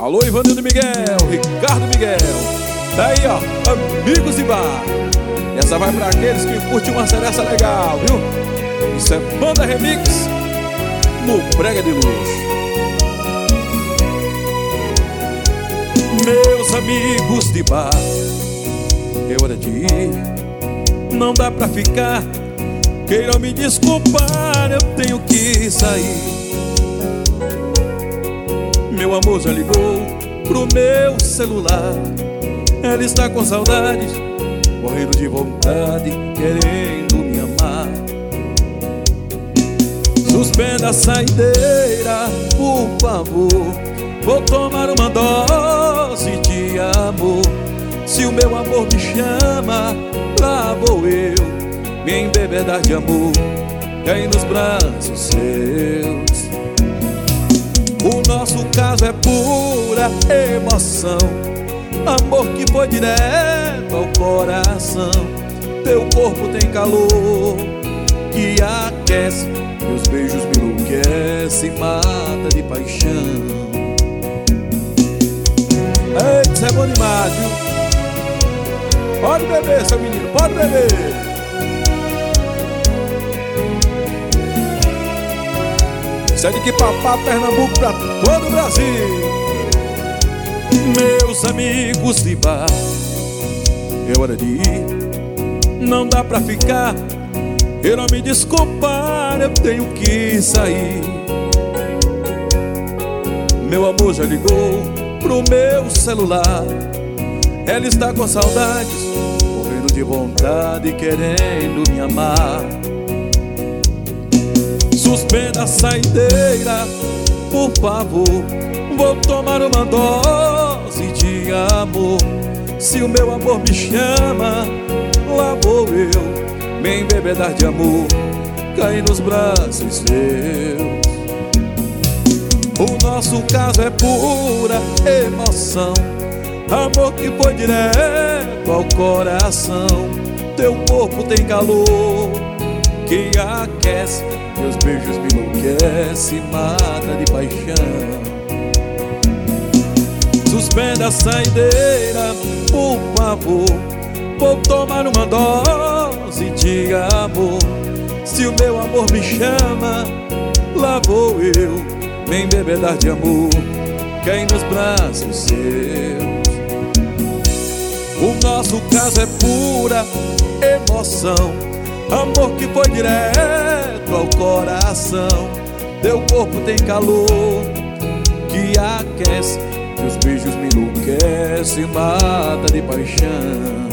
Alô, Ivanildo Miguel, Ricardo Miguel. Daí, ó, amigos de bar. Essa vai pra aqueles que curtem uma seresta legal, viu? Isso é Banda Remix no Brega de Luxo. Meus amigos de bar, é hora de ir, não dá pra ficar. Queiram me desculpar, eu tenho que sair. Meu amor já ligou pro meu celular. Ela está com saudades, morrendo de vontade, querendo me amar. Suspenda a saideira, por favor. Vou tomar uma dose de amor. Se o meu amor me chama, lá vou eu me embebedar de amor, cair nos braços seus. O nosso caso é pura emoção, amor que foi direto ao coração. Teu corpo tem calor que aquece, teus beijos me enlouquecem, mata de paixão. Ei, isso é bom demais, viu? Pode beber, seu menino, pode beber. Isso é de que papá, Pernambuco, pra todo o Brasil. Meus amigos de bar, é hora de ir, não dá pra ficar. Queiram me desculpar, eu tenho que sair. Meu amor já ligou pro meu celular. Ela está com saudades, morrendo de vontade, querendo me amar. Suspenda a saideira, por favor. Vou tomar uma dose de amor. Se o meu amor me chama, lá vou eu me embebedar de amor, cair nos braços seus. O nosso caso é pura emoção, amor que foi direto ao coração. Teu corpo tem calor que aquece, teus beijos me enlouquecem, mata de paixão. Suspenda a saideira, por favor. Vou tomar uma dose de amor. Se o meu amor me chama, lá vou eu me embebedar de amor, cair nos braços seus. O nosso caso é pura emoção, amor que foi direto ao coração. Teu corpo tem calor que aquece, teus beijos me enlouquecem, mata de paixão.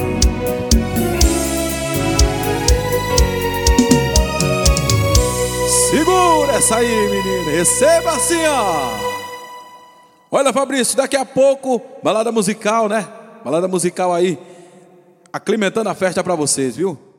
Segura essa aí, menina, receba assim, ó. Olha, Fabrício, daqui a pouco, balada musical, né? Balada musical aí, aclimatando a festa pra vocês, viu?